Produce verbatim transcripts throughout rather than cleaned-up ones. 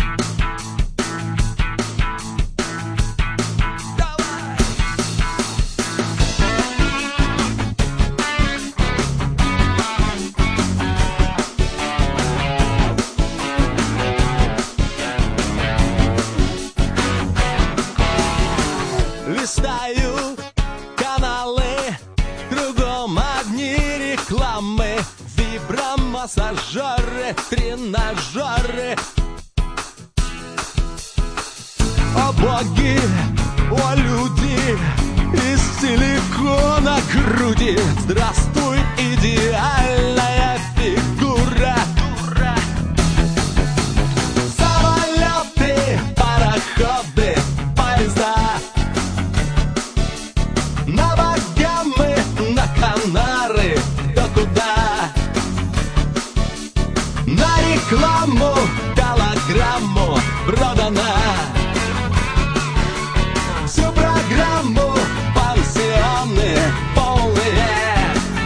Листаю каналы, кругом одни рекламы, вибромассажеры, тренажеры. О боги, о люди из силикона груди. Здравствуй, идеальная фигура. Самолеты, пароходы, поезда, на Багамы, на Канары, да куда? На рекламу, голограмму продана. Всю программу пансионы полные.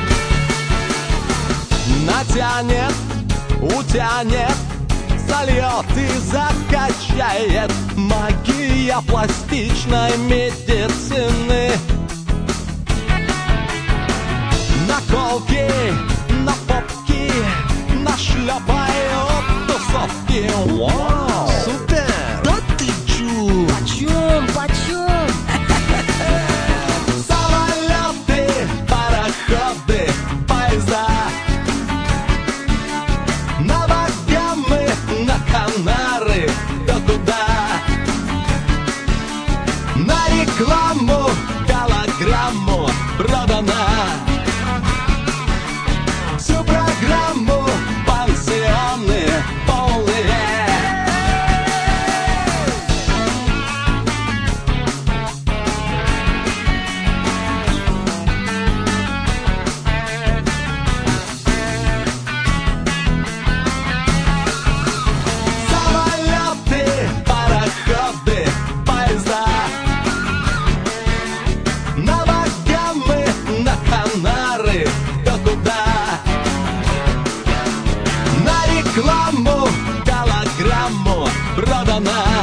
Натянет, утянет, сольет и закачает. Магия пластичной медицины. Наколки, на попки, нашлепают тусовки. Вау! Супер! Да ты чу! Почем, почем? Самолеты, пароходы, поезда, на Багамы, на Канары, да куда? На рекламу, голограмму продана. Всю программу пансионы полные. Самолеты, пароходы, поезда, на Багамы, на Канары, да куда? На рекламу, голограмму продана.